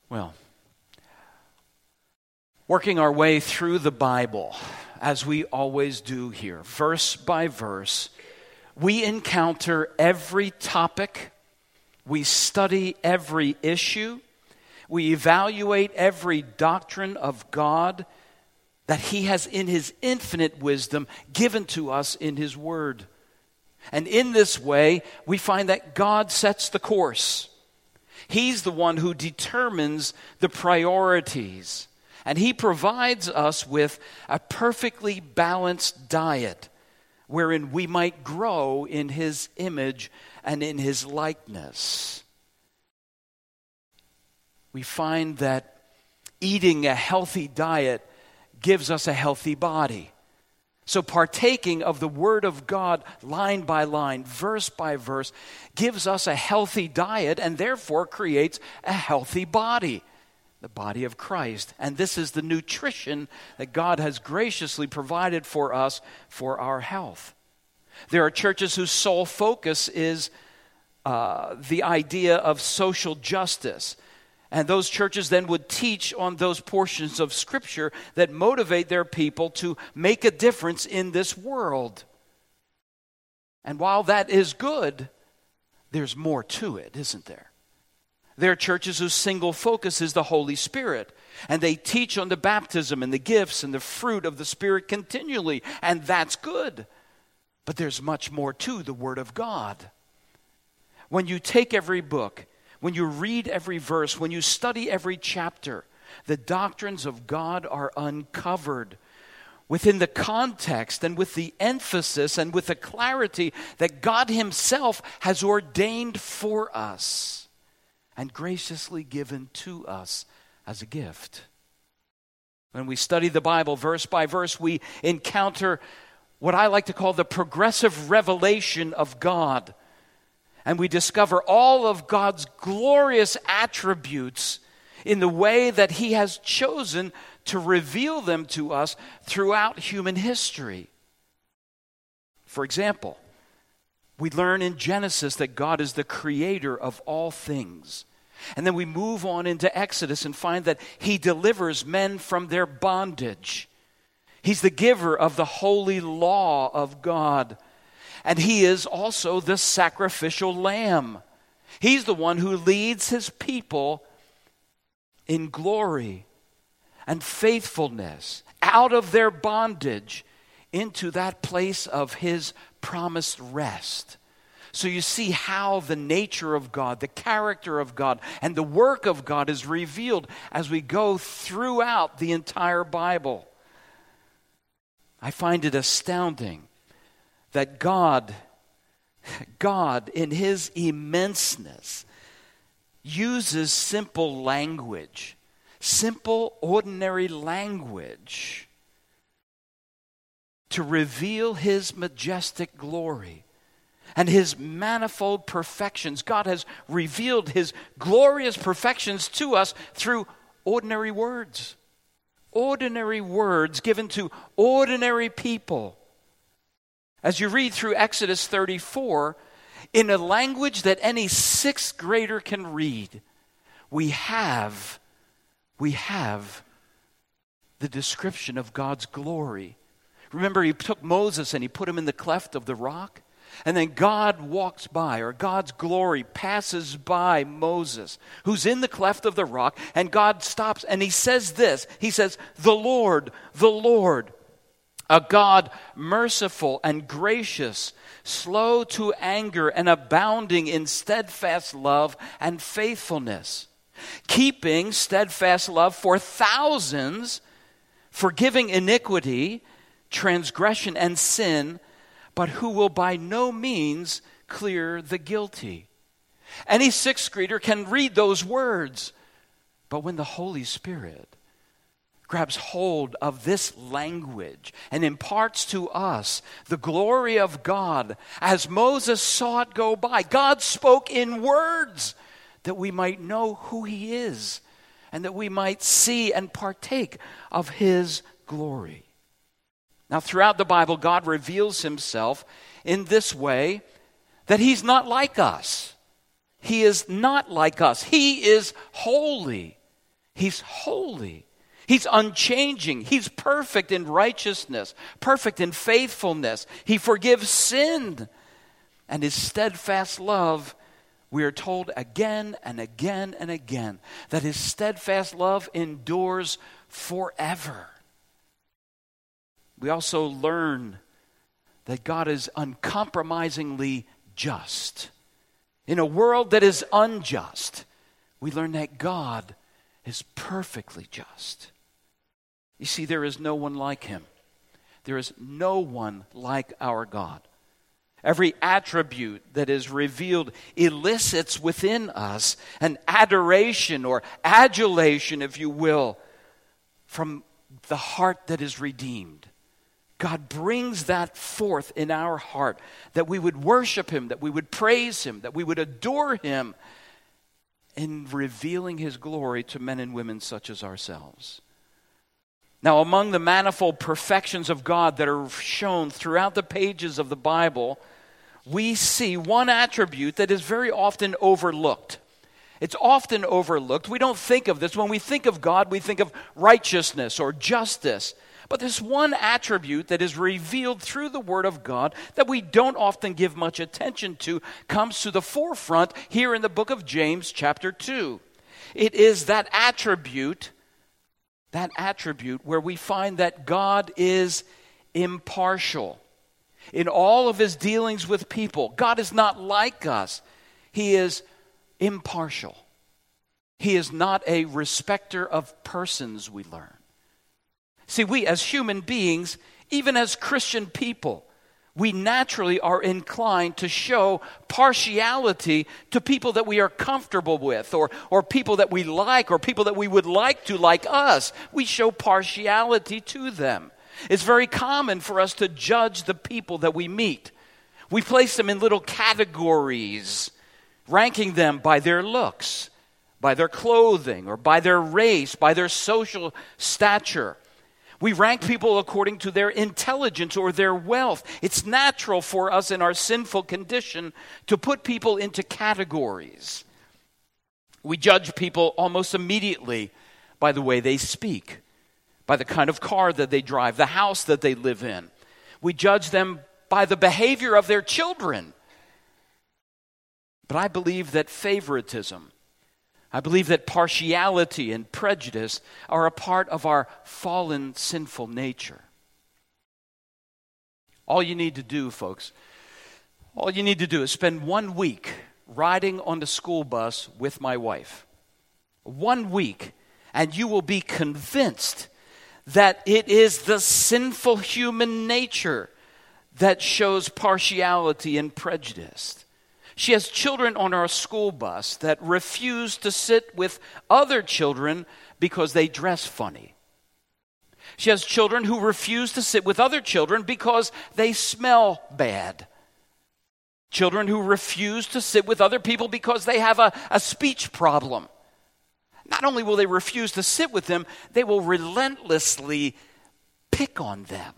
Well, working our way through the Bible, as we always do here, verse by verse, we encounter every topic, we study every issue, we evaluate every doctrine of God that He has in His infinite wisdom given to us in His Word. And in this way, we find that God sets the course. He's the one who determines the priorities. And He provides us with a perfectly balanced diet wherein we might grow in His image and in His likeness. We find that eating a healthy diet gives us a healthy body. So partaking of the Word of God line by line, verse by verse, gives us a healthy diet and therefore creates a healthy body, the body of Christ. And this is the nutrition that God has graciously provided for us for our health. There are churches whose sole focus is the idea of social justice. And those churches then would teach on those portions of Scripture that motivate their people to make a difference in this world. And while that is good, there's more to it, isn't there? There are churches whose single focus is the Holy Spirit. And they teach on the baptism and the gifts and the fruit of the Spirit continually. And that's good. But there's much more to the Word of God. When you take every book, when you read every verse, when you study every chapter, the doctrines of God are uncovered within the context and with the emphasis and with the clarity that God Himself has ordained for us and graciously given to us as a gift. When we study the Bible verse by verse, we encounter what I like to call the progressive revelation of God. And we discover all of God's glorious attributes in the way that He has chosen to reveal them to us throughout human history. For example, we learn in Genesis that God is the creator of all things. And then we move on into Exodus and find that He delivers men from their bondage. He's the giver of the holy law of God. And He is also the sacrificial lamb. He's the one who leads His people in glory and faithfulness out of their bondage into that place of His promised rest. So you see how the nature of God, the character of God, and the work of God is revealed as we go throughout the entire Bible. I find it astounding that God in His immenseness uses simple language, simple ordinary language to reveal His majestic glory and His manifold perfections. God has revealed His glorious perfections to us through ordinary words given to ordinary people. As you read through Exodus 34, in a language that any sixth grader can read, we have the description of God's glory. Remember, He took Moses and He put him in the cleft of the rock. And then God walks by, or God's glory passes by Moses, who's in the cleft of the rock. And God stops and He says this. He says, the Lord, a God merciful and gracious, slow to anger and abounding in steadfast love and faithfulness, keeping steadfast love for thousands, forgiving iniquity, transgression, and sin, but who will by no means clear the guilty. Any sixth grader can read those words, but when the Holy Spirit grabs hold of this language and imparts to us the glory of God, as Moses saw it go by, God spoke in words that we might know who He is and that we might see and partake of His glory. Now, throughout the Bible, God reveals Himself in this way, that He's not like us. He is not like us. He is holy. He's holy. He's unchanging. He's perfect in righteousness, perfect in faithfulness. He forgives sin. And his steadfast love, we are told again and again and again, that his steadfast love endures forever. We also learn that God is uncompromisingly just. In a world that is unjust, we learn that God is perfectly just. You see, there is no one like him. There is no one like our God. Every attribute that is revealed elicits within us an adoration or adulation, if you will, from the heart that is redeemed. God brings that forth in our heart, that we would worship him, that we would praise him, that we would adore him in revealing his glory to men and women such as ourselves. Now, among the manifold perfections of God that are shown throughout the pages of the Bible, we see one attribute that is very often overlooked. It's often overlooked. We don't think of this. When we think of God, we think of righteousness or justice. But there's one attribute that is revealed through the Word of God that we don't often give much attention to, comes to the forefront here in the book of James chapter 2. It is that attribute where we find that God is impartial. In all of his dealings with people, God is not like us. He is impartial. He is not a respecter of persons, we learn. See, we as human beings, even as Christian people, we naturally are inclined to show partiality to people that we are comfortable with, or people that we like, or people that we would like to like us. We show partiality to them. It's very common for us to judge the people that we meet. We place them in little categories, ranking them by their looks, by their clothing, or by their race, by their social stature. We rank people according to their intelligence or their wealth. It's natural for us in our sinful condition to put people into categories. We judge people almost immediately by the way they speak, by the kind of car that they drive, the house that they live in. We judge them by the behavior of their children. But I believe that favoritism, I believe that partiality and prejudice are a part of our fallen, sinful nature. All you need to do, folks, all you need to do is spend 1 week riding on the school bus with my wife. 1 week, and you will be convinced that it is the sinful human nature that shows partiality and prejudice. She has children on our school bus that refuse to sit with other children because they dress funny. She has children who refuse to sit with other children because they smell bad. Children who refuse to sit with other people because they have a speech problem. Not only will they refuse to sit with them, they will relentlessly pick on them.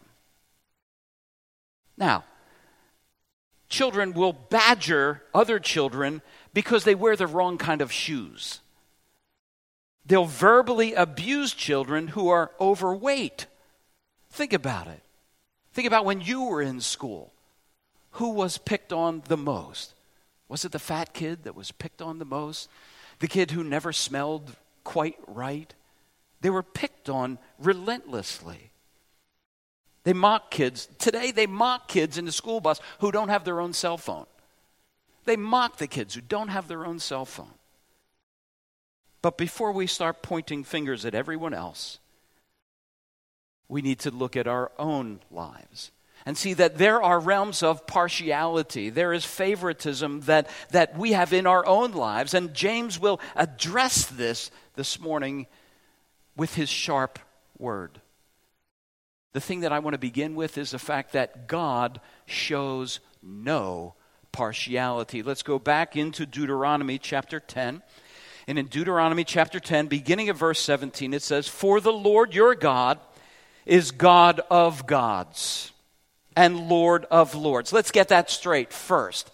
Now, children will badger other children because they wear the wrong kind of shoes. They'll verbally abuse children who are overweight. Think about it. Think about when you were in school. Who was picked on the most? Was it the fat kid that was picked on the most? The kid who never smelled quite right? They were picked on relentlessly. They mock kids. Today they mock kids in the school bus who don't have their own cell phone. They mock the kids who don't have their own cell phone. But before we start pointing fingers at everyone else, we need to look at our own lives and see that there are realms of partiality. There is favoritism that we have in our own lives. And James will address this morning with his sharp word. The thing that I want to begin with is the fact that God shows no partiality. Let's go back into Deuteronomy chapter 10. And in Deuteronomy chapter 10, beginning of verse 17, it says, "For the Lord your God is God of gods and Lord of lords." Let's get that straight first.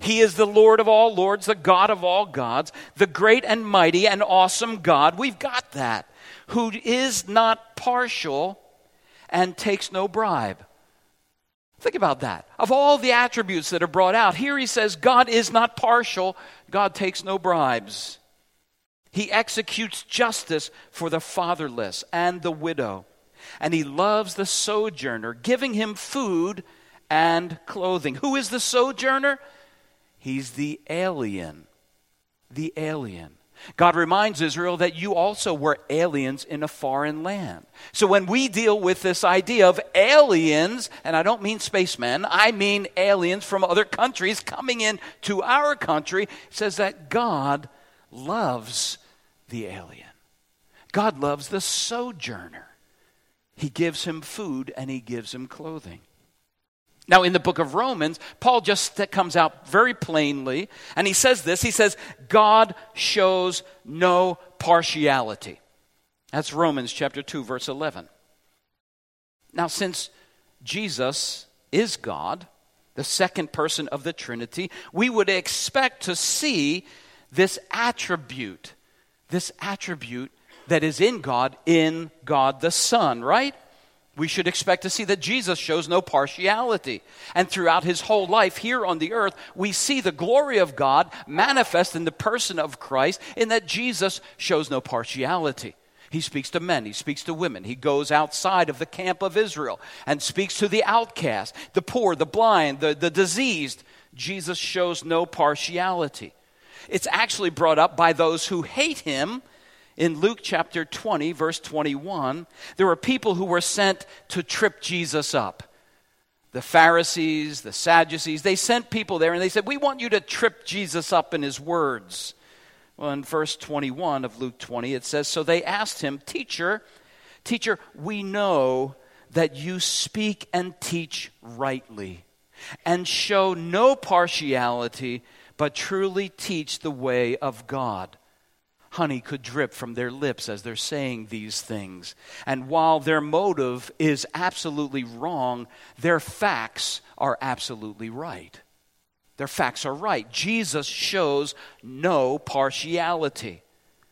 He is the Lord of all lords, the God of all gods, the great and mighty and awesome God. We've got that. Who is not partial and takes no bribe. Think about that. Of all the attributes that are brought out, here he says God is not partial. God takes no bribes. He executes justice for the fatherless and the widow. And he loves the sojourner, giving him food and clothing. Who is the sojourner? He's the alien. The alien. God reminds Israel that you also were aliens in a foreign land. So when we deal with this idea of aliens, and I don't mean spacemen, I mean aliens from other countries coming in to our country, it says that God loves the alien. God loves the sojourner. He gives him food and he gives him clothing. Now, in the book of Romans, Paul just comes out very plainly, and he says this. He says, God shows no partiality. That's Romans chapter 2, verse 11. Now, since Jesus is God, the second person of the Trinity, we would expect to see this attribute that is in God the Son, right? We should expect to see that Jesus shows no partiality. And throughout his whole life here on the earth, we see the glory of God manifest in the person of Christ, in that Jesus shows no partiality. He speaks to men, he speaks to women. He goes outside of the camp of Israel and speaks to the outcast, the poor, the blind, the diseased. Jesus shows no partiality. It's actually brought up by those who hate him. In Luke chapter 20, verse 21, there were people who were sent to trip Jesus up. The Pharisees, the Sadducees, they sent people there and they said, we want you to trip Jesus up in his words. Well, in verse 21 of Luke 20, it says, so they asked him, Teacher, we know that you speak and teach rightly and show no partiality, but truly teach the way of God. Honey could drip from their lips as they're saying these things. And while their motive is absolutely wrong, their facts are absolutely right. Their facts are right. Jesus shows no partiality.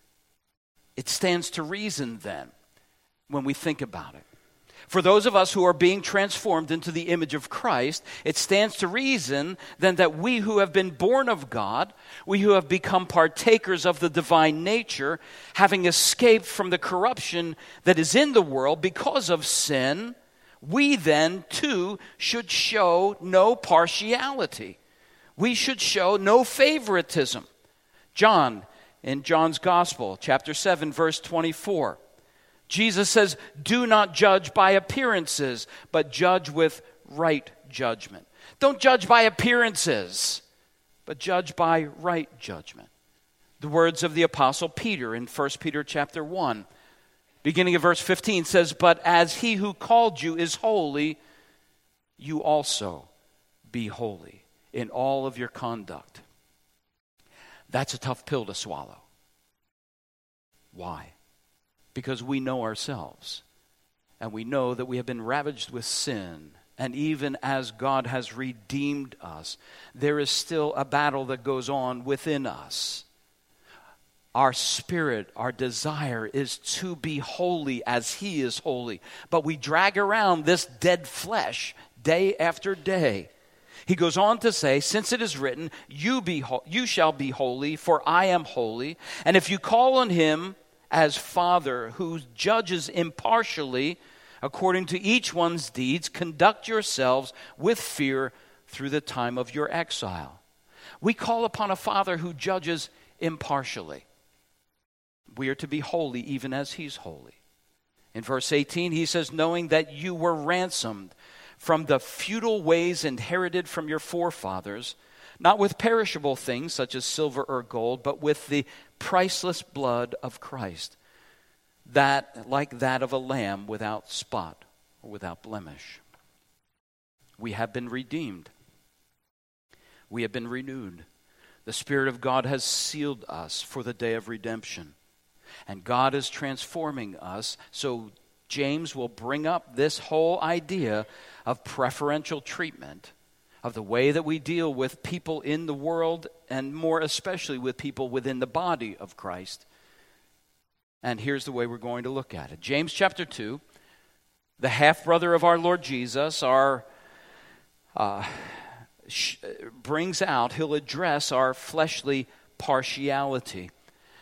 It stands to reason then when we think about it. For those of us who are being transformed into the image of Christ, it stands to reason then that we who have been born of God, we who have become partakers of the divine nature, having escaped from the corruption that is in the world because of sin, we then too should show no partiality. We should show no favoritism. John, in John's Gospel, chapter 7, verse 24, Jesus says, do not judge by appearances, but judge with right judgment. Don't judge by appearances, but judge by right judgment. The words of the Apostle Peter in 1 Peter chapter 1, beginning of verse 15 says, but as he who called you is holy, you also be holy in all of your conduct. That's a tough pill to swallow. Why? Because we know ourselves, and we know that we have been ravaged with sin, and even as God has redeemed us, there is still a battle that goes on within us. Our spirit, our desire is to be holy as he is holy, but we drag around this dead flesh day after day. He goes on to say, since it is written, you shall be holy, for I am holy, and if you call on him as Father who judges impartially according to each one's deeds, conduct yourselves with fear through the time of your exile. We call upon a Father who judges impartially. We are to be holy even as he's holy. In verse 18, he says, knowing that you were ransomed from the futile ways inherited from your forefathers, not with perishable things such as silver or gold, but with the priceless blood of Christ, that like that of a lamb without spot or without blemish. We have been redeemed. We have been renewed. The Spirit of God has sealed us for the day of redemption. And God is transforming us. So James will bring up this whole idea of preferential treatment of the way that we deal with people in the world, and more especially with people within the body of Christ. And here's the way we're going to look at it. James chapter 2, the half-brother of our Lord Jesus, brings out, he'll address our fleshly partiality.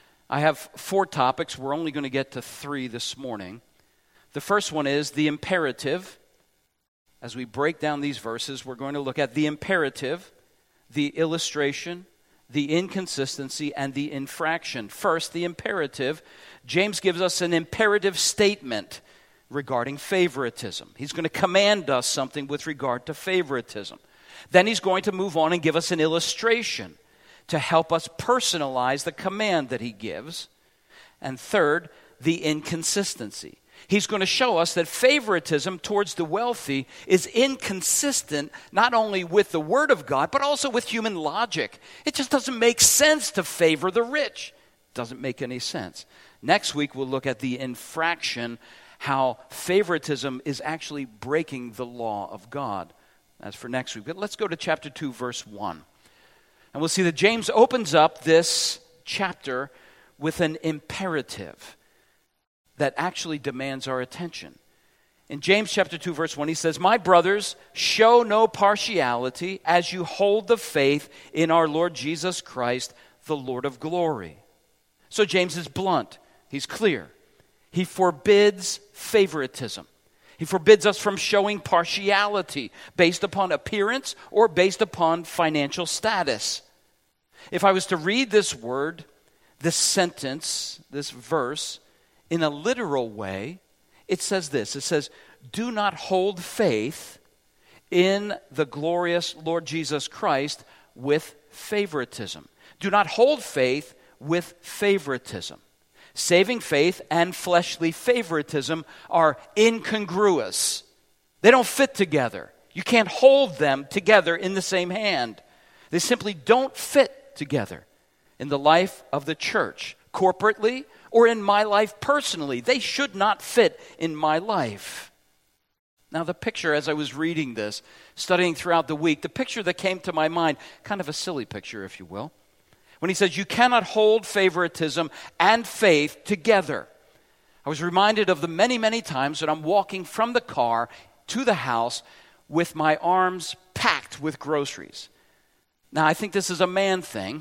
I have 4 topics. We're only going to get to 3 this morning. The first one is the imperative. As we break down these verses, we're going to look at the imperative, the illustration, the inconsistency, and the infraction. First, the imperative. James gives us an imperative statement regarding favoritism. He's going to command us something with regard to favoritism. Then he's going to move on and give us an illustration to help us personalize the command that he gives. And third, the inconsistency. He's going to show us that favoritism towards the wealthy is inconsistent not only with the Word of God, but also with human logic. It just doesn't make sense to favor the rich. It doesn't make any sense. Next week, we'll look at the infraction, how favoritism is actually breaking the law of God. That's for next week. But let's go to chapter 2, verse 1. And we'll see that James opens up this chapter with an imperative that actually demands our attention. In James chapter 2, verse 1, he says, "My brothers, show no partiality as you hold the faith in our Lord Jesus Christ, the Lord of glory." So James is blunt. He's clear. He forbids favoritism. He forbids us from showing partiality based upon appearance or based upon financial status. If I was to read this word, this sentence, this verse, in a literal way, it says this. It says, do not hold faith in the glorious Lord Jesus Christ with favoritism. Do not hold faith with favoritism. Saving faith and fleshly favoritism are incongruous. They don't fit together. You can't hold them together in the same hand. They simply don't fit together in the life of the church, corporately, or in my life personally. They should not fit in my life. Now the picture, as I was reading this, studying throughout the week, the picture that came to my mind, kind of a silly picture, if you will, when he says you cannot hold favoritism and faith together. I was reminded of the many, many times that I'm walking from the car to the house with my arms packed with groceries. Now I think this is a man thing,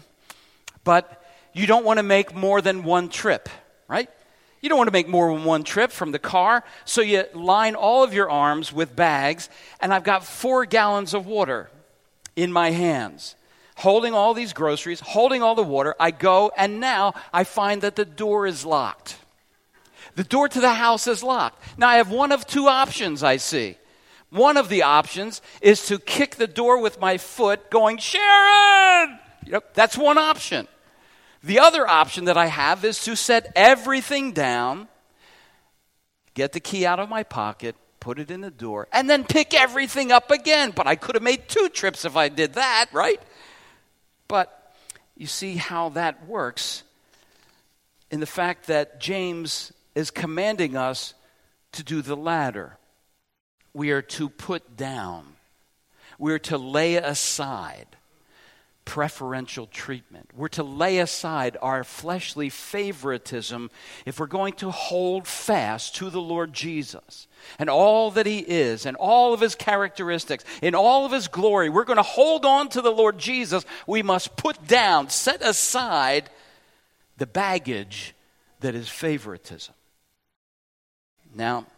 but you don't want to make more than one trip, right? You don't want to make more than one trip from the car, so you line all of your arms with bags, and I've got 4 gallons of water in my hands, holding all these groceries, holding all the water. I go, and now I find that the door is locked. The door to the house is locked. Now I have one of 2 options I see. One of the options is to kick the door with my foot going, Sharon! Yep, that's one option. The other option that I have is to set everything down, get the key out of my pocket, put it in the door, and then pick everything up again. But I could have made 2 trips if I did that, right? But you see how that works in the fact that James is commanding us to do the latter. We are to put down. We are to lay aside preferential treatment. We're to lay aside our fleshly favoritism if we're going to hold fast to the Lord Jesus and all that he is and all of his characteristics, in all of his glory. We're going to hold on to the Lord Jesus. We must put down, set aside the baggage that is favoritism. Now,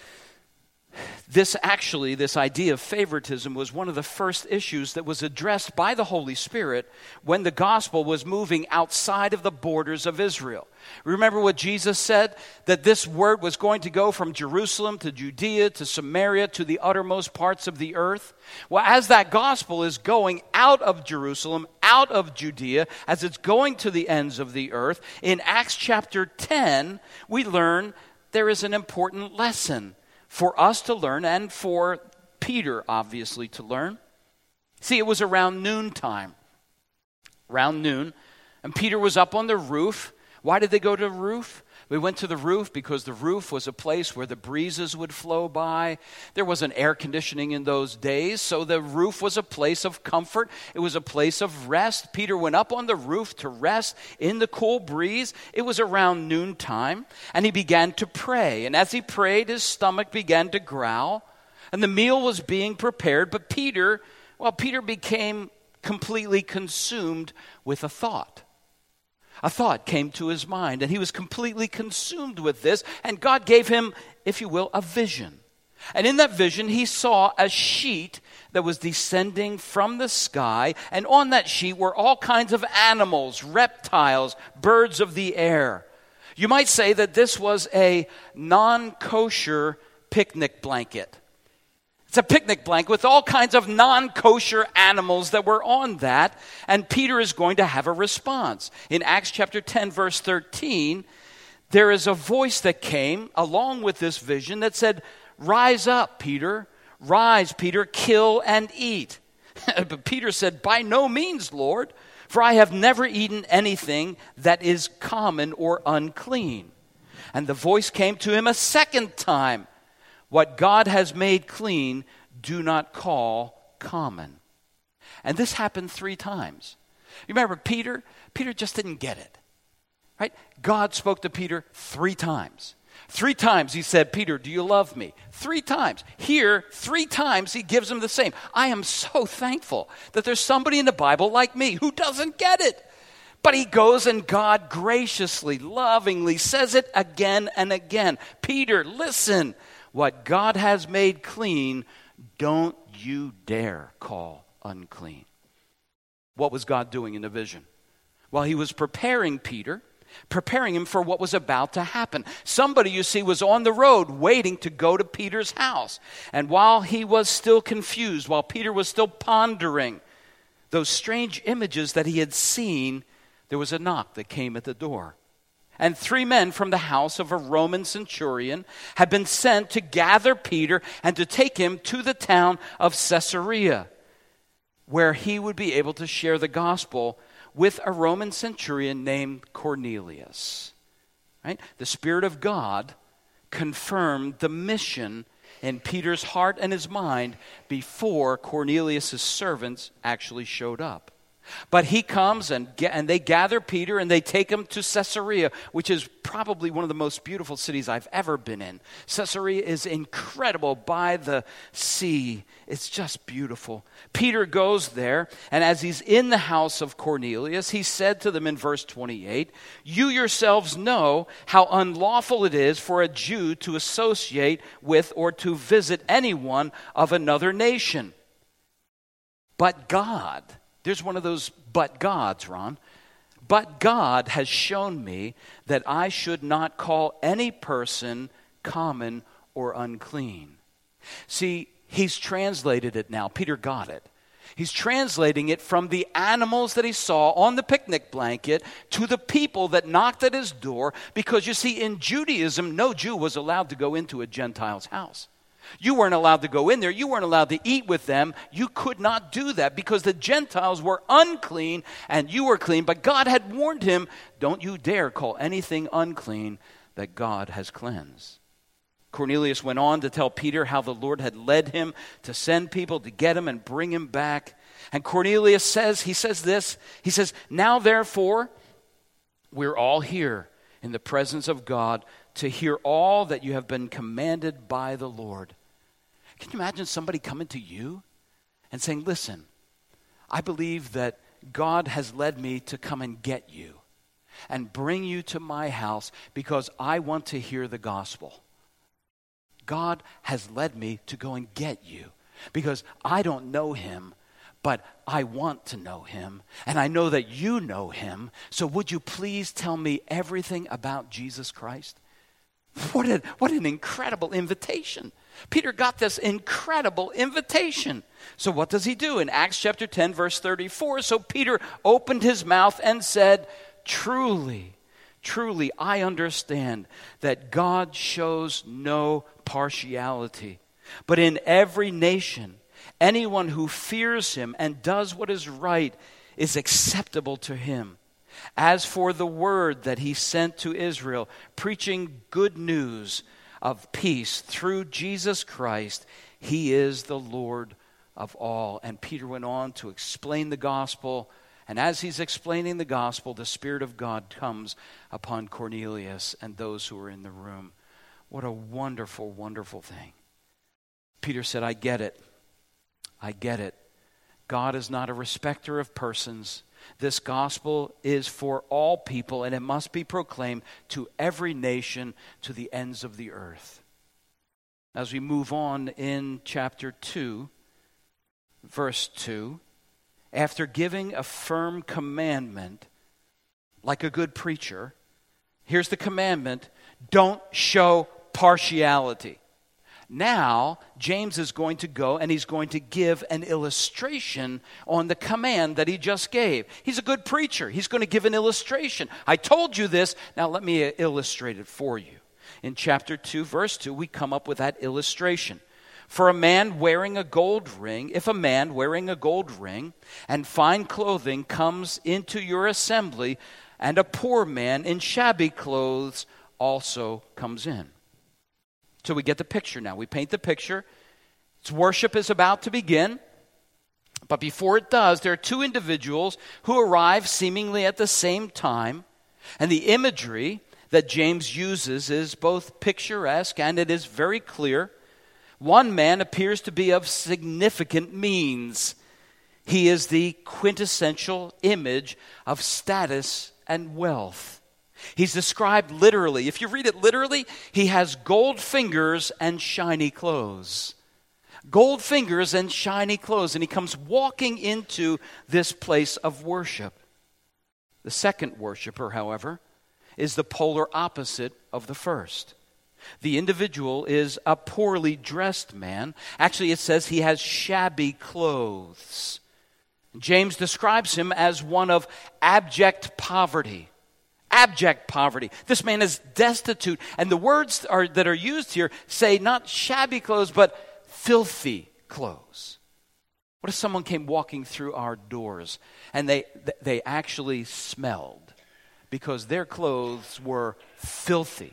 this idea of favoritism was one of the first issues that was addressed by the Holy Spirit when the gospel was moving outside of the borders of Israel. Remember what Jesus said? That this word was going to go from Jerusalem to Judea to Samaria to the uttermost parts of the earth. Well, as that gospel is going out of Jerusalem, out of Judea, as it's going to the ends of the earth, in Acts chapter 10, we learn there is an important lesson for us to learn and for Peter, obviously, to learn. See, it was around noontime. Around noon. And Peter was up on the roof. Why did they go to the roof? We went to the roof because the roof was a place where the breezes would flow by. There wasn't air conditioning in those days, so the roof was a place of comfort. It was a place of rest. Peter went up on the roof to rest in the cool breeze. It was around noontime, and he began to pray. And as he prayed, his stomach began to growl, and the meal was being prepared. But Peter became completely consumed with a thought. A thought came to his mind, and he was completely consumed with this, and God gave him, if you will, a vision. And in that vision, he saw a sheet that was descending from the sky, and on that sheet were all kinds of animals, reptiles, birds of the air. You might say that this was a non-kosher picnic blanket. It's a picnic blanket with all kinds of non-kosher animals that were on that, and Peter is going to have a response. In Acts chapter 10, verse 13, there is a voice that came along with this vision that said, "Rise up, Peter. Rise, Peter, kill and eat." But Peter said, "By no means, Lord, for I have never eaten anything that is common or unclean." And the voice came to him a second time. "What God has made clean, do not call common." And this happened 3 times. You remember Peter? Peter just didn't get it, right? God spoke to Peter 3 times. 3 times he said, "Peter, do you love me?" 3 times. Here, 3 times he gives him the same. I am so thankful that there's somebody in the Bible like me who doesn't get it. But he goes and God graciously, lovingly says it again and again. "Peter, listen. What God has made clean, don't you dare call unclean." What was God doing in the vision? Well, he was preparing Peter, preparing him for what was about to happen. Somebody, you see, was on the road waiting to go to Peter's house. And while he was still confused, while Peter was still pondering those strange images that he had seen, there was a knock that came at the door. And 3 men from the house of a Roman centurion had been sent to gather Peter and to take him to the town of Caesarea, where he would be able to share the gospel with a Roman centurion named Cornelius. Right? The Spirit of God confirmed the mission in Peter's heart and his mind before Cornelius' servants actually showed up. But he comes and they gather Peter and they take him to Caesarea, which is probably one of the most beautiful cities I've ever been in. Caesarea is incredible by the sea. It's just beautiful. Peter goes there, and as he's in the house of Cornelius, he said to them in verse 28, "You yourselves know how unlawful it is for a Jew to associate with or to visit anyone of another nation. But God," there's one of those but gods, Ron. "But God has shown me that I should not call any person common or unclean." See, he's translated it now. Peter got it. He's translating it from the animals that he saw on the picnic blanket to the people that knocked at his door, because you see, in Judaism, no Jew was allowed to go into a Gentile's house. You weren't allowed to go in there. You weren't allowed to eat with them. You could not do that because the Gentiles were unclean and you were clean. But God had warned him, don't you dare call anything unclean that God has cleansed. Cornelius went on to tell Peter how the Lord had led him to send people to get him and bring him back. And Cornelius says, he says, "Now therefore, we're all here in the presence of God to hear all that you have been commanded by the Lord." Can you imagine somebody coming to you and saying, "Listen, I believe that God has led me to come and get you and bring you to my house because I want to hear the gospel. God has led me to go and get you because I don't know him, but I want to know him, and I know that you know him. So would you please tell me everything about Jesus Christ?" What an incredible invitation. Peter got this incredible invitation. So what does he do? In Acts chapter 10, verse 34, so Peter opened his mouth and said, Truly, I understand that God shows no partiality, but in every nation, anyone who fears him and does what is right is acceptable to him. As for the word that he sent to Israel, preaching good news of peace through Jesus Christ, he is the Lord of all. And Peter went on to explain the gospel. And as he's explaining the gospel, the Spirit of God comes upon Cornelius and those who are in the room. What a wonderful, wonderful thing. Peter said, I get it. I get it. God is not a respecter of persons. This gospel is for all people, and it must be proclaimed to every nation, to the ends of the earth. As we move on in chapter 2, verse 2, after giving a firm commandment, like a good preacher, here's the commandment: don't show partiality. Now, James is going to go and he's going to give an illustration on the command that he just gave. He's a good preacher. He's going to give an illustration. I told you this. Now let me illustrate it for you. In chapter 2, verse 2, we come up with that illustration. For a man wearing a gold ring, if a man wearing a gold ring and fine clothing comes into your assembly, and a poor man in shabby clothes also comes in. So we get the picture now. We paint the picture. Worship is about to begin. But before it does, there are two individuals who arrive seemingly at the same time. And the imagery that James uses is both picturesque and it is very clear. One man appears to be of significant means. He is the quintessential image of status and wealth. He's described literally. If you read it literally, he has gold fingers and shiny clothes. Gold fingers and shiny clothes. And he comes walking into this place of worship. The second worshiper, however, is the polar opposite of the first. The individual is a poorly dressed man. Actually, it says he has shabby clothes. James describes him as one of abject poverty. Abject poverty. This man is destitute. And the words that are used here say not shabby clothes, but filthy clothes. What if someone came walking through our doors and they actually smelled because their clothes were filthy?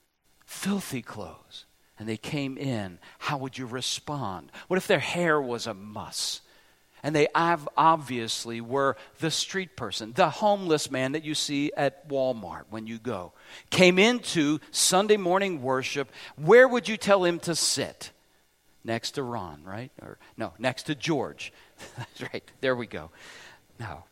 Filthy clothes. And they came in. How would you respond? What if their hair was a muss? And they obviously were the street person, the homeless man that you see at Walmart when you go. Came into Sunday morning worship. Where would you tell him to sit? Next to Ron, right? Or no, next to George. That's right. There we go. Now,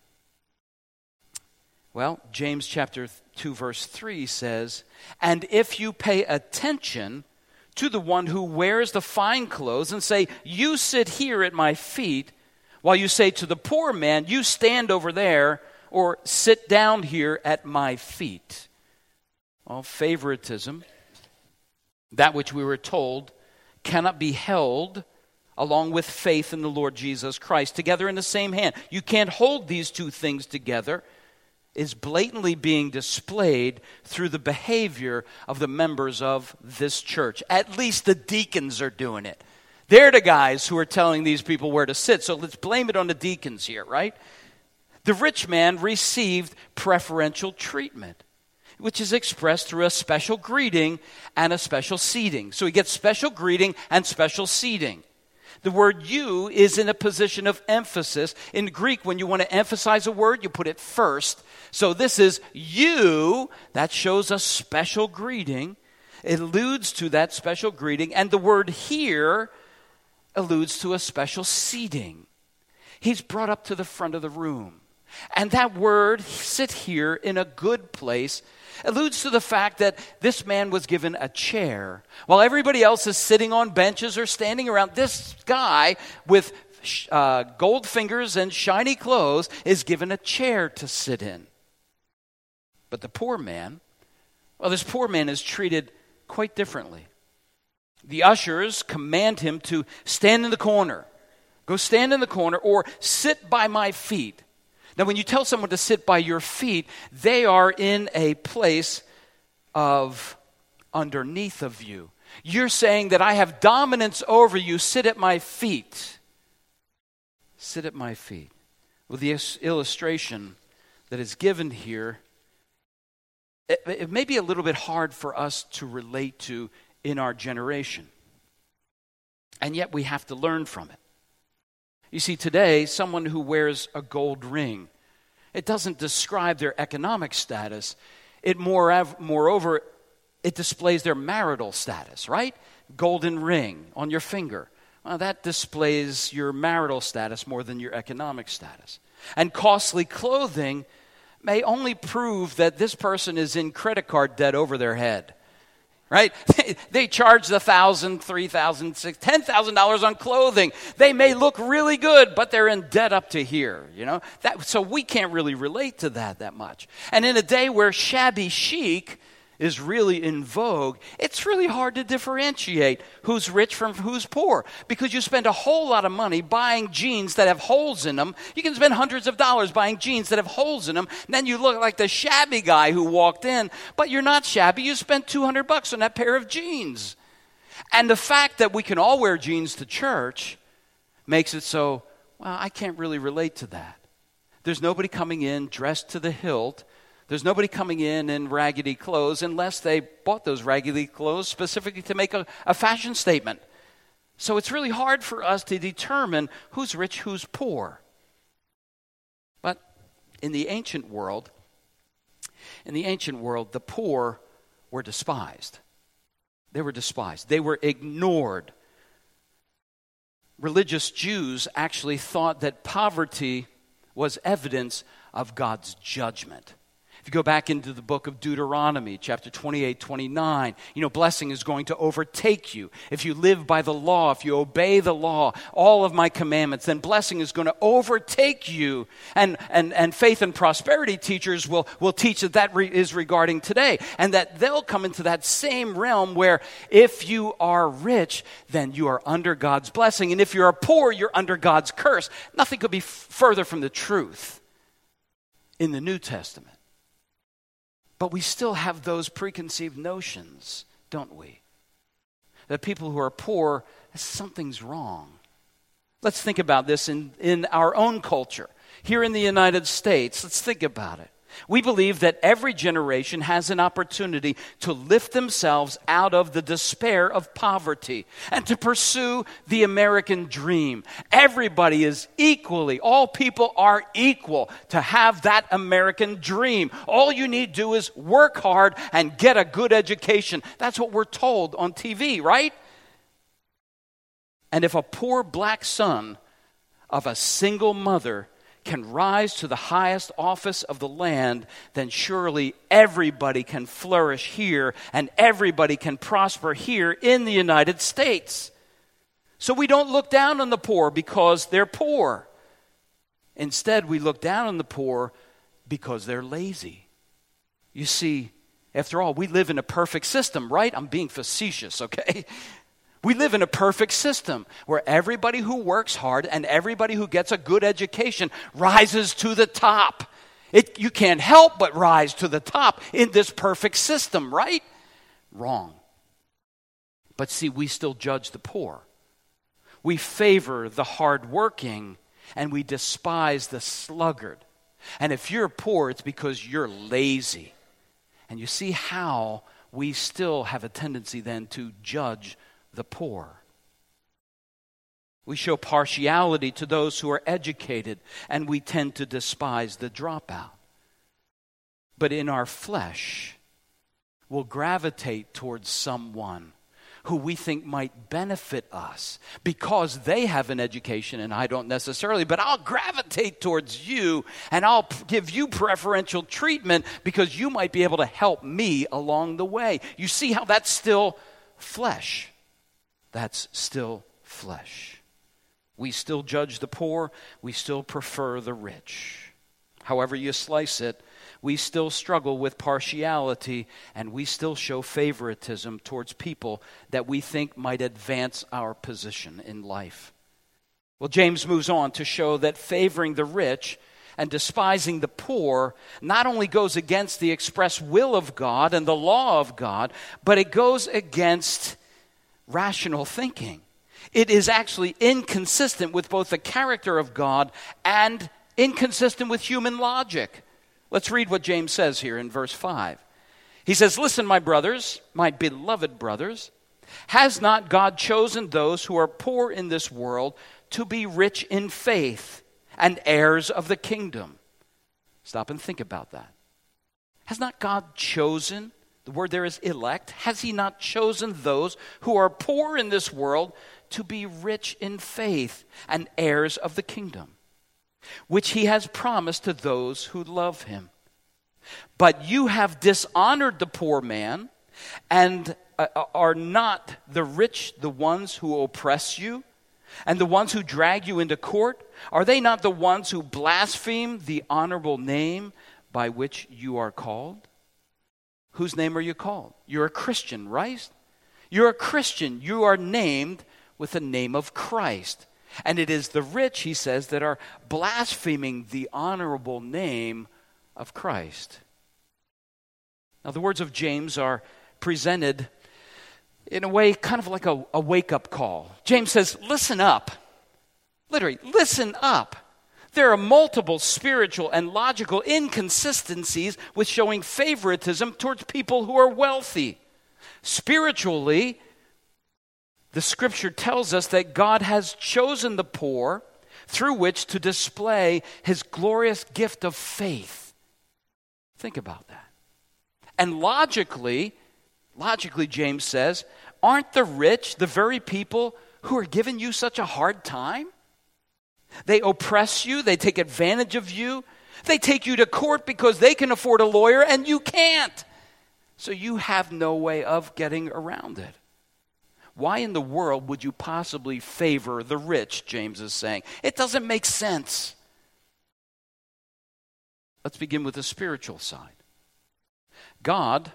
well, James chapter 2 verse 3 says, and if you pay attention to the one who wears the fine clothes and say, you sit here at my feet, while you say to the poor man, you stand over there, or sit down here at my feet. Well, favoritism, that which we were told, cannot be held along with faith in the Lord Jesus Christ together in the same hand. You can't hold these two things together. Is blatantly being displayed through the behavior of the members of this church. At least the deacons are doing it. They're the guys who are telling these people where to sit. So let's blame it on the deacons here, right? The rich man received preferential treatment, which is expressed through a special greeting and a special seating. So he gets special greeting and special seating. The word you is in a position of emphasis. In Greek, when you want to emphasize a word, you put it first. So this is you. That shows a special greeting. It alludes to that special greeting. And the word here alludes to a special seating. He's brought up to the front of the room. And that word, sit here in a good place, alludes to the fact that this man was given a chair. While everybody else is sitting on benches or standing around, this guy with gold fingers and shiny clothes is given a chair to sit in. But the poor man, well, this poor man is treated quite differently. The ushers command him to stand in the corner. Go stand in the corner or sit by my feet. Now, when you tell someone to sit by your feet, they are in a place of underneath of you. You're saying that I have dominance over you. Sit at my feet. Sit at my feet. With the illustration that is given here, it may be a little bit hard for us to relate to in our generation. And yet we have to learn from it. You see, today, someone who wears a gold ring, it doesn't describe their economic status. Moreover, it displays their marital status, right? Golden ring on your finger. Well, that displays your marital status more than your economic status. And costly clothing may only prove that this person is in credit card debt over their head. Right? They charge the $1,000, $3,000, $10,000 on clothing. They may look really good, but they're in debt up to here, So we can't really relate to that much. And in a day where shabby chic is really in vogue, it's really hard to differentiate who's rich from who's poor, because you spend a whole lot of money buying jeans that have holes in them. You can spend hundreds of dollars buying jeans that have holes in them, and then you look like the shabby guy who walked in, but you're not shabby. You spent $200 on that pair of jeans. And the fact that we can all wear jeans to church makes it so, well, I can't really relate to that. There's nobody coming in dressed to the hilt. There's nobody coming in raggedy clothes unless they bought those raggedy clothes specifically to make a fashion statement. So it's really hard for us to determine who's rich, who's poor. But in the ancient world, the poor were despised. They were despised. They were ignored. Religious Jews actually thought that poverty was evidence of God's judgment. If you go back into the book of Deuteronomy, chapter 28, 29, blessing is going to overtake you. If you live by the law, if you obey the law, all of my commandments, then blessing is going to overtake you. And faith and prosperity teachers will teach that is regarding today. And that they'll come into that same realm where if you are rich, then you are under God's blessing. And if you are poor, you're under God's curse. Nothing could be further from the truth in the New Testament. But we still have those preconceived notions, don't we? That people who are poor, something's wrong. Let's think about this in our own culture. Here in the United States, let's think about it. We believe that every generation has an opportunity to lift themselves out of the despair of poverty and to pursue the American dream. Everybody is all people are equal to have that American dream. All you need to do is work hard and get a good education. That's what we're told on TV, right? And if a poor black son of a single mother can rise to the highest office of the land, then surely everybody can flourish here and everybody can prosper here in the United States. So we don't look down on the poor because they're poor. Instead, we look down on the poor because they're lazy. You see, after all, we live in a perfect system, right? I'm being facetious, okay? We live in a perfect system where everybody who works hard and everybody who gets a good education rises to the top. You can't help but rise to the top in this perfect system, right? Wrong. But see, we still judge the poor. We favor the hardworking and we despise the sluggard. And if you're poor, it's because you're lazy. And you see how we still have a tendency then to judge the poor. We show partiality to those who are educated, and we tend to despise the dropout. But in our flesh, we'll gravitate towards someone who we think might benefit us because they have an education and I don't necessarily, but I'll gravitate towards you and I'll give you preferential treatment because you might be able to help me along the way. You see how that's still flesh. That's still flesh. We still judge the poor. We still prefer the rich. However you slice it, we still struggle with partiality and we still show favoritism towards people that we think might advance our position in life. Well, James moves on to show that favoring the rich and despising the poor not only goes against the express will of God and the law of God, but it goes against rational thinking. It is actually inconsistent with both the character of God and inconsistent with human logic. Let's read what James says here in verse 5. He says, "Listen, my brothers, my beloved brothers, has not God chosen those who are poor in this world to be rich in faith and heirs of the kingdom?" Stop and think about that. Has not God chosen, the word there is elect, has he not chosen those who are poor in this world to be rich in faith and heirs of the kingdom, which he has promised to those who love him? But you have dishonored the poor man, and are not the rich the ones who oppress you, and the ones who drag you into court? Are they not the ones who blaspheme the honorable name by which you are called? Whose name are you called? You're a Christian, right? You're a Christian. You are named with the name of Christ. And it is the rich, he says, that are blaspheming the honorable name of Christ. Now, the words of James are presented in a way kind of like a wake-up call. James says, listen up. Literally, listen up. There are multiple spiritual and logical inconsistencies with showing favoritism towards people who are wealthy. Spiritually, the scripture tells us that God has chosen the poor through which to display his glorious gift of faith. Think about that. And logically, James says, aren't the rich the very people who are giving you such a hard time? They oppress you, they take advantage of you, they take you to court because they can afford a lawyer and you can't. So you have no way of getting around it. Why in the world would you possibly favor the rich, James is saying? It doesn't make sense. Let's begin with the spiritual side. God,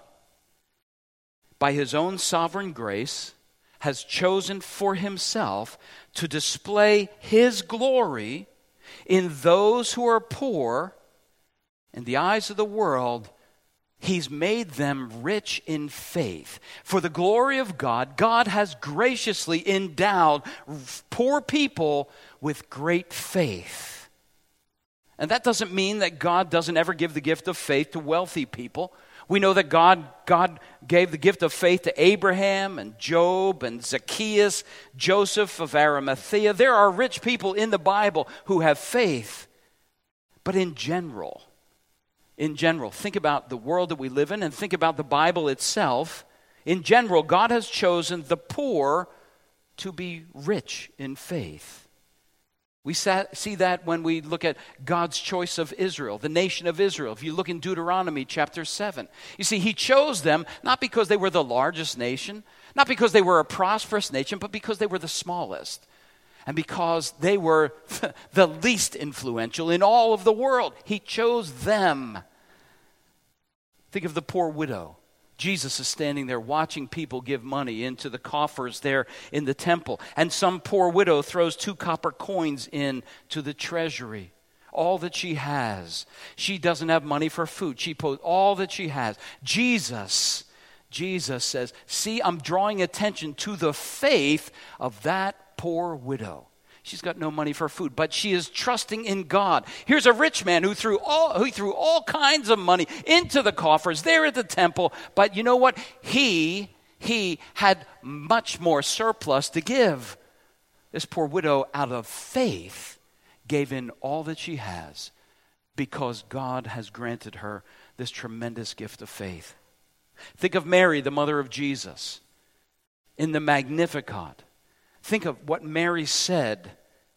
by his own sovereign grace, has chosen for himself to display his glory in those who are poor. In the eyes of the world, he's made them rich in faith. For the glory of God, God has graciously endowed poor people with great faith. And that doesn't mean that God doesn't ever give the gift of faith to wealthy people. We know that God gave the gift of faith to Abraham and Job and Zacchaeus, Joseph of Arimathea. There are rich people in the Bible who have faith. But in general, think about the world that we live in and think about the Bible itself. In general, God has chosen the poor to be rich in faith. We see that when we look at God's choice of Israel, the nation of Israel. If you look in Deuteronomy chapter 7, you see he chose them not because they were the largest nation, not because they were a prosperous nation, but because they were the smallest. And because they were the least influential in all of the world. He chose them. Think of the poor widow. Jesus is standing there watching people give money into the coffers there in the temple. And some poor widow throws 2 copper coins into the treasury. All that she has. She doesn't have money for food. She puts all that she has. Jesus says, see, I'm drawing attention to the faith of that poor widow. She's got no money for food, but she is trusting in God. Here's a rich man who threw all kinds of money into the coffers there at the temple. But you know what? He had much more surplus to give. This poor widow, out of faith, gave in all that she has because God has granted her this tremendous gift of faith. Think of Mary, the mother of Jesus, in the Magnificat. Think of what Mary said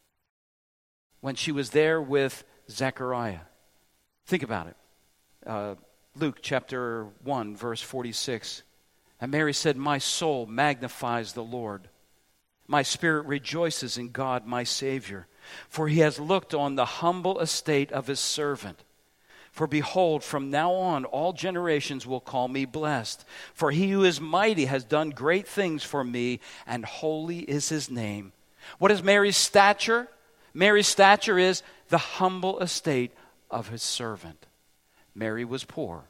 when she was there with Zechariah. Think about it. Luke chapter 1, verse 46. And Mary said, "My soul magnifies the Lord. My spirit rejoices in God my Savior, for he has looked on the humble estate of his servant. For behold, from now on all generations will call me blessed. For he who is mighty has done great things for me, and holy is his name." What is Mary's stature? Mary's stature is the humble estate of his servant. Mary was poor.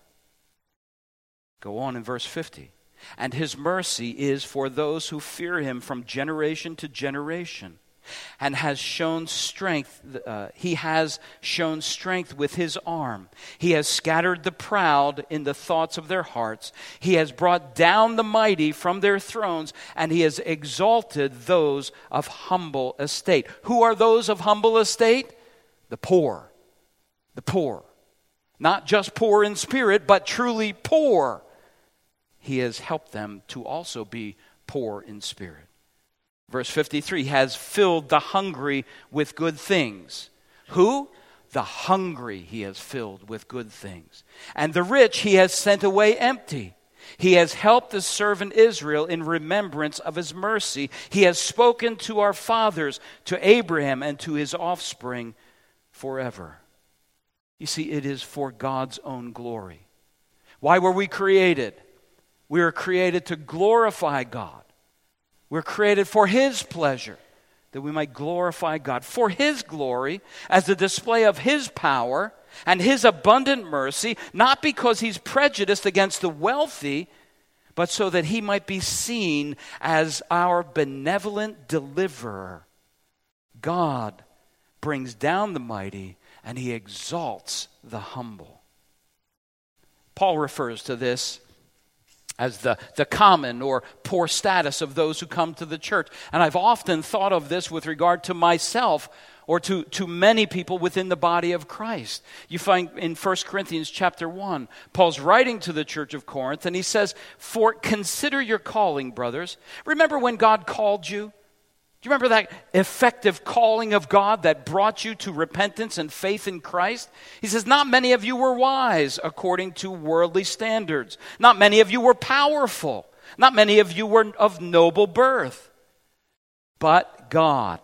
Go on in verse 50. And his mercy is for those who fear him from generation to generation. and has shown strength. He has shown strength with his arm. He has scattered the proud in the thoughts of their hearts. He has brought down the mighty from their thrones, and he has exalted those of humble estate. Who are those of humble estate? The poor. The poor. Not just poor in spirit, but truly poor. He has helped them to also be poor in spirit. Verse 53, has filled the hungry with good things. Who? The hungry he has filled with good things. And the rich he has sent away empty. He has helped his servant Israel in remembrance of his mercy. He has spoken to our fathers, to Abraham, and to his offspring forever. You see, it is for God's own glory. Why were we created? We were created to glorify God. We're created for his pleasure, that we might glorify God for his glory, as a display of his power and his abundant mercy, not because he's prejudiced against the wealthy, but so that he might be seen as our benevolent deliverer. God brings down the mighty, and he exalts the humble. Paul refers to this as the common or poor status of those who come to the church. And I've often thought of this with regard to myself or to many people within the body of Christ. You find in 1 Corinthians chapter 1, Paul's writing to the church of Corinth, and he says, "For consider your calling, brothers." Remember when God called you? Do you remember that effective calling of God that brought you to repentance and faith in Christ? He says, not many of you were wise according to worldly standards. Not many of you were powerful. Not many of you were of noble birth. But God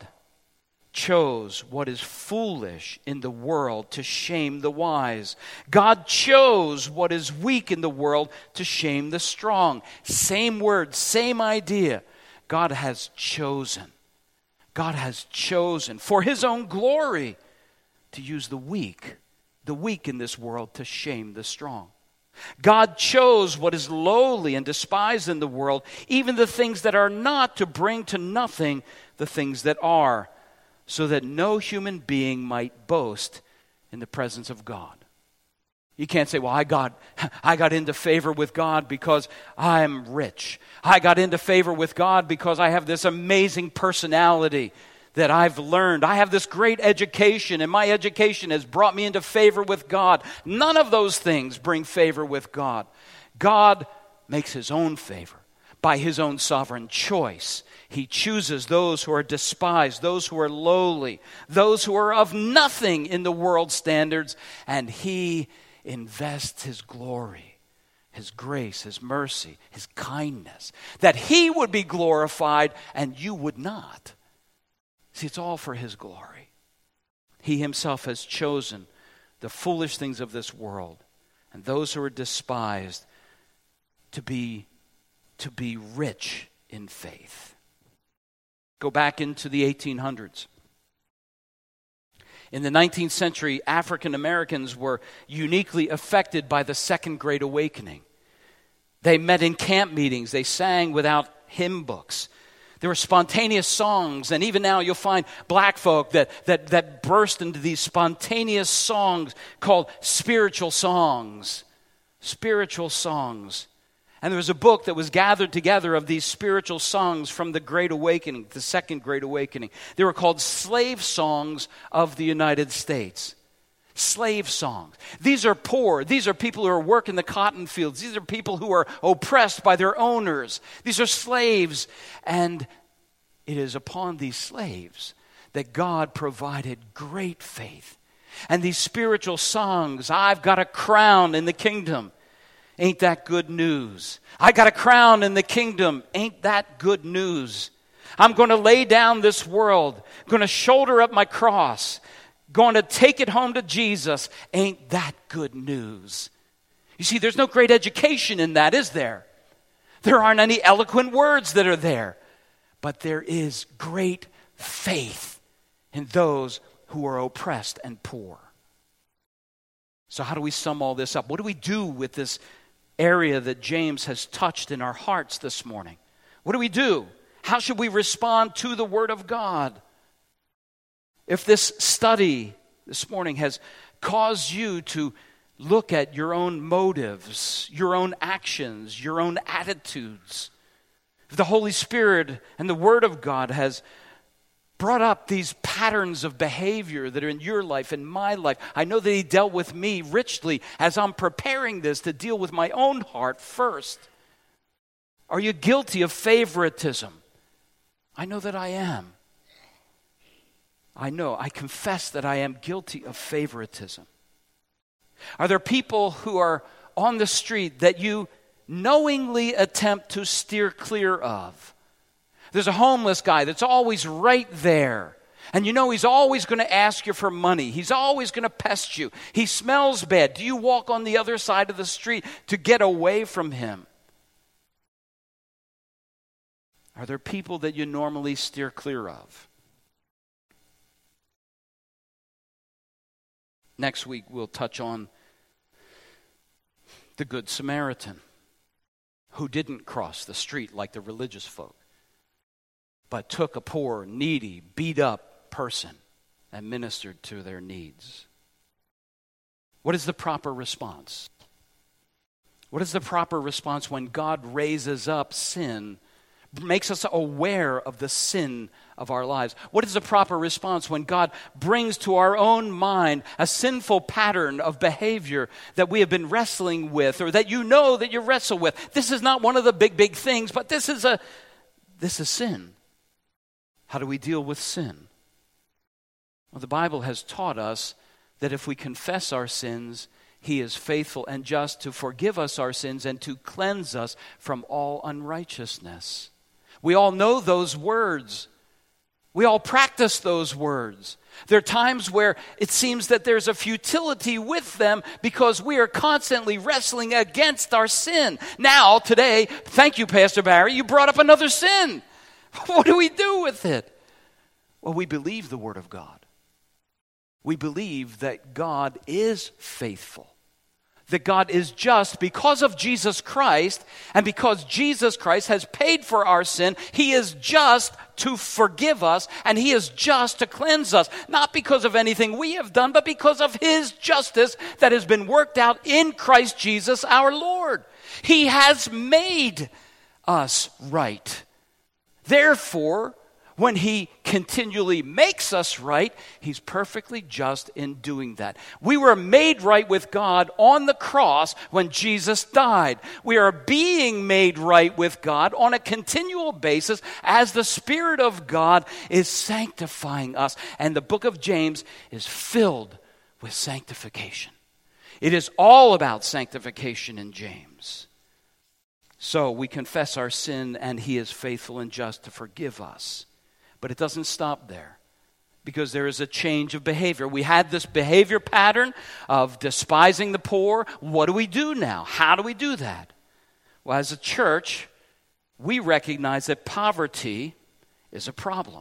chose what is foolish in the world to shame the wise. God chose what is weak in the world to shame the strong. Same word, same idea. God has chosen. God has chosen for his own glory to use the weak in this world to shame the strong. God chose what is lowly and despised in the world, even the things that are not, to bring to nothing the things that are, so that no human being might boast in the presence of God. You can't say, well, I got into favor with God because I'm rich. I got into favor with God because I have this amazing personality that I've learned. I have this great education, and my education has brought me into favor with God. None of those things bring favor with God. God makes his own favor by his own sovereign choice. He chooses those who are despised, those who are lowly, those who are of nothing in the world's standards, and he invests his glory, his grace, his mercy, his kindness, that he would be glorified and you would not. See, it's all for his glory. He himself has chosen the foolish things of this world and those who are despised to be rich in faith. Go back into the 1800s. In the 19th century, African Americans were uniquely affected by the Second Great Awakening. They met in camp meetings. They sang without hymn books. There were spontaneous songs, and even now you'll find black folk that burst into these spontaneous songs called spiritual songs. Spiritual songs. And there was a book that was gathered together of these spiritual songs from the Great Awakening, the Second Great Awakening. They were called Slave Songs of the United States. Slave songs. These are poor. These are people who are working the cotton fields. These are people who are oppressed by their owners. These are slaves. And it is upon these slaves that God provided great faith. And these spiritual songs, I've got a crown in the kingdom. Ain't that good news? I got a crown in the kingdom. Ain't that good news? I'm going to lay down this world. Going to shoulder up my cross. Going to take it home to Jesus. Ain't that good news? You see, there's no great education in that, is there? There aren't any eloquent words that are there. But there is great faith in those who are oppressed and poor. So how do we sum all this up? What do we do with this area that James has touched in our hearts this morning? What do we do? How should we respond to the Word of God? If this study this morning has caused you to look at your own motives, your own actions, your own attitudes, if the Holy Spirit and the Word of God has brought up these patterns of behavior that are in your life, in my life, I know that He dealt with me richly as I'm preparing this to deal with my own heart first. Are you guilty of favoritism? I know that I am. I confess that I am guilty of favoritism. Are there people who are on the street that you knowingly attempt to steer clear of? There's a homeless guy that's always right there. And you know he's always going to ask you for money. He's always going to pest you. He smells bad. Do you walk on the other side of the street to get away from him? Are there people that you normally steer clear of? Next week we'll touch on the Good Samaritan who didn't cross the street like the religious folk, but took a poor, needy, beat-up person and ministered to their needs. What is the proper response? What is the proper response when God raises up sin, makes us aware of the sin of our lives? What is the proper response when God brings to our own mind a sinful pattern of behavior that we have been wrestling with, or that you know that you wrestle with? This is not one of the big things, but this is sin. How do we deal with sin? Well, the Bible has taught us that if we confess our sins, He is faithful and just to forgive us our sins and to cleanse us from all unrighteousness. We all know those words. We all practice those words. There are times where it seems that there's a futility with them because we are constantly wrestling against our sin. Now, today, thank you, Pastor Barry, you brought up another sin. What do we do with it? Well, we believe the Word of God. We believe that God is faithful, that God is just because of Jesus Christ, and because Jesus Christ has paid for our sin, He is just to forgive us, and He is just to cleanse us, not because of anything we have done, but because of His justice that has been worked out in Christ Jesus our Lord. He has made us right. Therefore, when He continually makes us right, He's perfectly just in doing that. We were made right with God on the cross when Jesus died. We are being made right with God on a continual basis as the Spirit of God is sanctifying us. And the book of James is filled with sanctification. It is all about sanctification in James. So we confess our sin, and He is faithful and just to forgive us. But it doesn't stop there, because there is a change of behavior. We had this behavior pattern of despising the poor. What do we do now? How do we do that? Well, as a church, we recognize that poverty is a problem.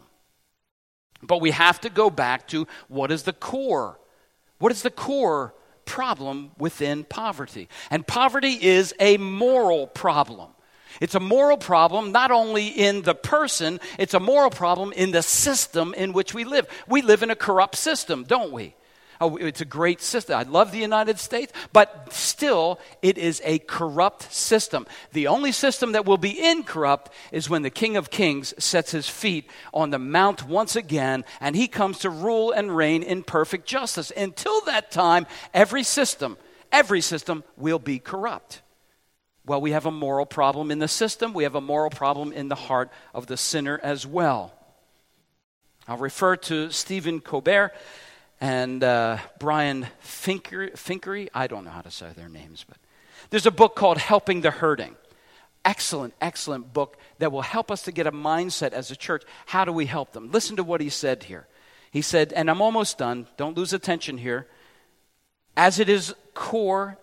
But we have to go back to what is the core? What is the core problem within poverty? And poverty is a moral problem. It's a moral problem not only in the person, it's a moral problem in the system in which we live. We live in a corrupt system, don't we? Oh, it's a great system. I love the United States, but still it is a corrupt system. The only system that will be incorrupt is when the King of Kings sets His feet on the mount once again, and He comes to rule and reign in perfect justice. Until that time, every system will be corrupt. Well, we have a moral problem in the system. We have a moral problem in the heart of the sinner as well. I'll refer to Stephen Colbert and Brian Finkery. I don't know how to say their names, but there's a book called Helping the Hurting. Excellent, excellent book that will help us to get a mindset as a church. How do we help them? Listen to what he said here. He said, and I'm almost done. Don't lose attention here. At its core,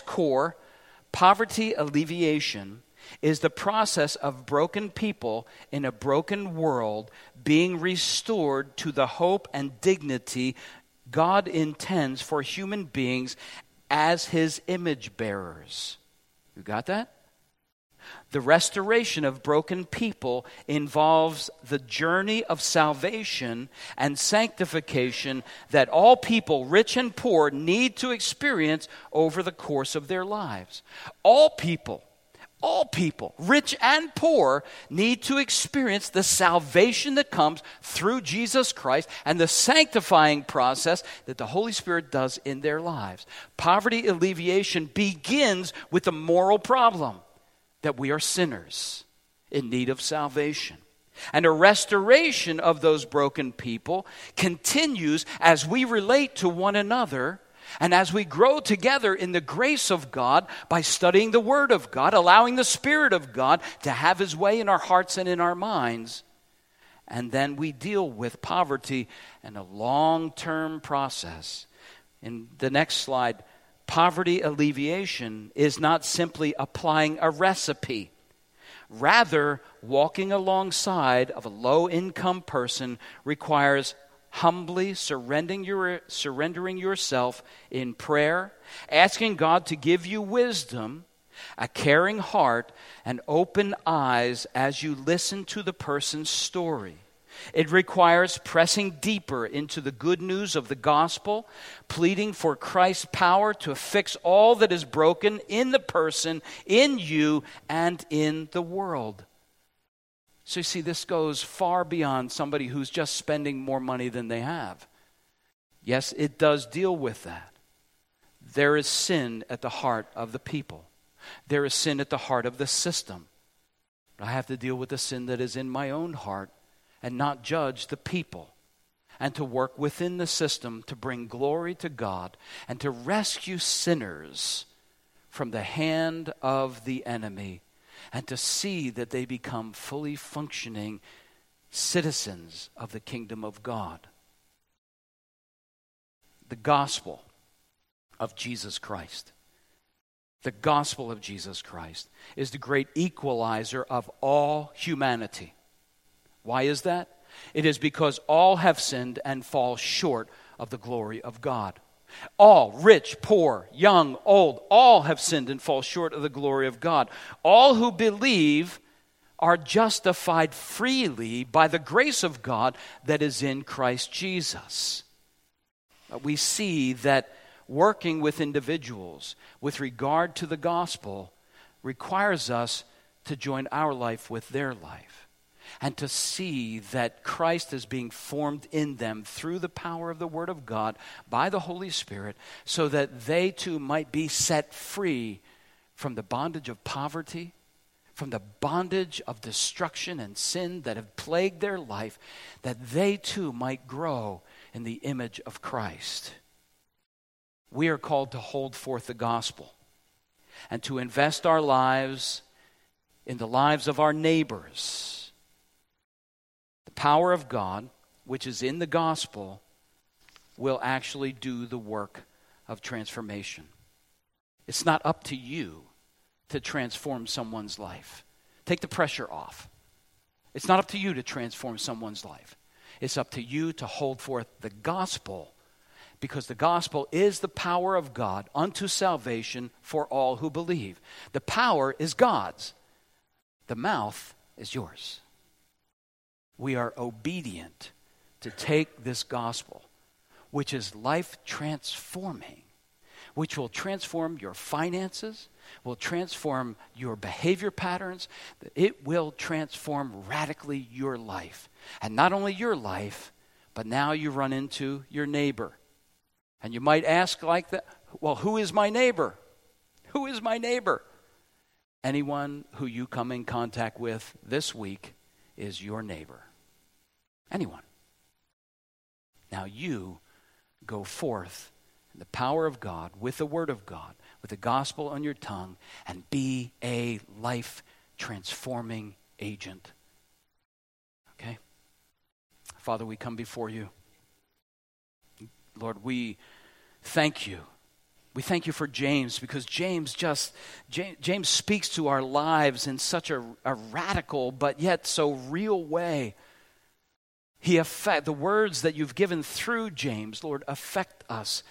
poverty alleviation is the process of broken people in a broken world being restored to the hope and dignity God intends for human beings as His image bearers. You got that? The restoration of broken people involves the journey of salvation and sanctification that all people, rich and poor, need to experience over the course of their lives. All people, rich and poor, need to experience the salvation that comes through Jesus Christ and the sanctifying process that the Holy Spirit does in their lives. Poverty alleviation begins with the moral problem that we are sinners in need of salvation. And a restoration of those broken people continues as we relate to one another and as we grow together in the grace of God by studying the Word of God, allowing the Spirit of God to have His way in our hearts and in our minds. And then we deal with poverty in a long-term process. In the next slide, poverty alleviation is not simply applying a recipe. Rather, walking alongside of a low-income person requires humbly surrendering yourself in prayer, asking God to give you wisdom, a caring heart, and open eyes as you listen to the person's story. It requires pressing deeper into the good news of the gospel, pleading for Christ's power to fix all that is broken in the person, in you, and in the world. So you see, this goes far beyond somebody who's just spending more money than they have. Yes, it does deal with that. There is sin at the heart of the people. There is sin at the heart of the system. But I have to deal with the sin that is in my own heart and not judge the people, and to work within the system to bring glory to God and to rescue sinners from the hand of the enemy and to see that they become fully functioning citizens of the kingdom of God. The gospel of Jesus Christ. The gospel of Jesus Christ is the great equalizer of all humanity. Why is that? It is because all have sinned and fall short of the glory of God. All, rich, poor, young, old, all have sinned and fall short of the glory of God. All who believe are justified freely by the grace of God that is in Christ Jesus. We see that working with individuals with regard to the gospel requires us to join our life with their life and to see that Christ is being formed in them through the power of the Word of God by the Holy Spirit so that they too might be set free from the bondage of poverty, from the bondage of destruction and sin that have plagued their life, that they too might grow in the image of Christ. We are called to hold forth the gospel and to invest our lives in the lives of our neighbors. The power of God, which is in the gospel, will actually do the work of transformation. It's not up to you to transform someone's life. Take the pressure off. It's not up to you to transform someone's life. It's up to you to hold forth the gospel, because the gospel is the power of God unto salvation for all who believe. The power is God's. The mouth is yours. We are obedient to take this gospel, which is life transforming, which will transform your finances, will transform your behavior patterns. It will transform radically your life. And not only your life, but now you run into your neighbor. And you might ask like that, well, who is my neighbor? Who is my neighbor? Anyone who you come in contact with this week is your neighbor. Anyone. Now you go forth in the power of God, with the Word of God, with the gospel on your tongue, and be a life-transforming agent. Okay? Father, we come before you. Lord, we thank you. We thank you for James, because James speaks to our lives in such a radical but yet so real way. The words that you've given through James, Lord, affect us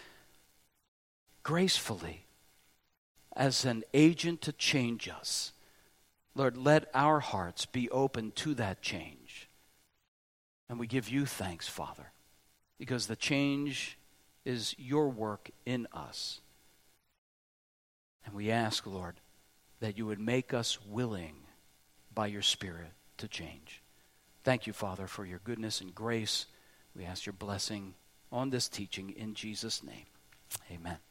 gracefully as an agent to change us Lord, let our hearts be open to that change. And we give you thanks, Father, because the change is your work in us. And we ask, Lord, that you would make us willing by your Spirit to change. Thank you, Father, for your goodness and grace. We ask your blessing on this teaching in Jesus' name. Amen.